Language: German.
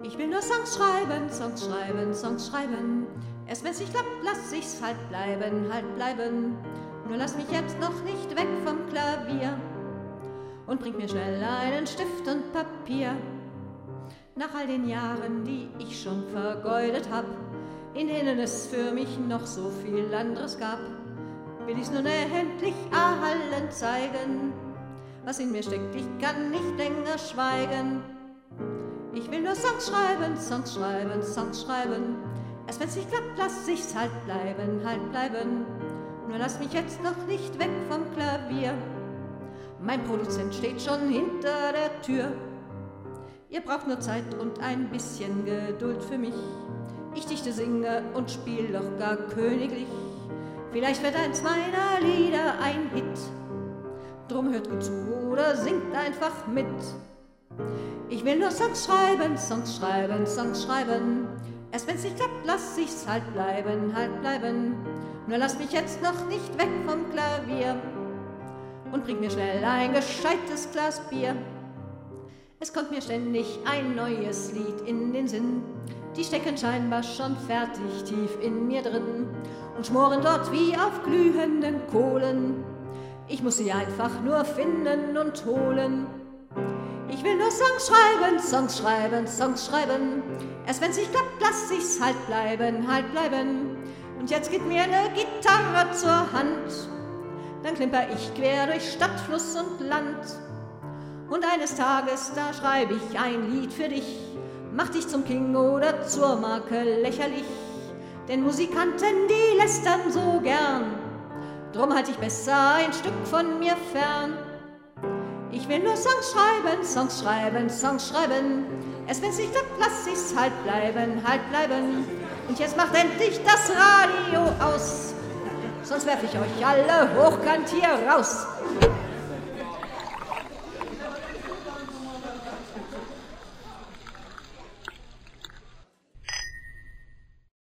Ich will nur Songs schreiben, Songs schreiben, Songs schreiben. Erst wenn's nicht klappt, lass ich's halt bleiben, halt bleiben. Nur lass mich jetzt noch nicht weg vom Klavier und bring mir schnell einen Stift und Papier. Nach all den Jahren, die ich schon vergeudet hab, in denen es für mich noch so viel anderes gab, will ich's nun endlich allen zeigen, was in mir steckt. Ich kann nicht länger schweigen. Ich will nur Songs schreiben, Songs schreiben, Songs schreiben. Erst wenn's nicht klappt, lass ich's halt bleiben, halt bleiben. Nur lass mich jetzt noch nicht weg vom Klavier. Mein Produzent steht schon hinter der Tür. Ihr braucht nur Zeit und ein bisschen Geduld für mich. Ich dichte, singe und spiel doch gar königlich. Vielleicht wird eins meiner Lieder ein Hit. Drum hört gut zu oder singt einfach mit. Ich will nur Songs schreiben, Songs schreiben, Songs schreiben. Erst wenn's nicht klappt, lass ich's halt bleiben, halt bleiben. Nur lass mich jetzt noch nicht weg vom Klavier und bring mir schnell ein gescheites Glas Bier. Es kommt mir ständig ein neues Lied in den Sinn. Die stecken scheinbar schon fertig tief in mir drin und schmoren dort wie auf glühenden Kohlen. Ich muss sie einfach nur finden und holen. Ich will nur Songs schreiben, Songs schreiben, Songs schreiben. Erst wenn's nicht klappt, lass ich's halt bleiben, halt bleiben. Und jetzt gibt mir eine Gitarre zur Hand. Dann klimper ich quer durch Stadt, Fluss und Land. Und eines Tages, da schreibe ich ein Lied für dich. Mach dich zum King oder zur Marke lächerlich. Denn Musikanten, die lästern so gern. Drum halt ich besser ein Stück von mir fern. Ich will nur Songs schreiben, Songs schreiben, Songs schreiben. Erst wenn's nicht klappt, lass ich's halt bleiben, halt bleiben. Und jetzt macht endlich das Radio aus. Sonst werf ich euch alle hochkant hier raus.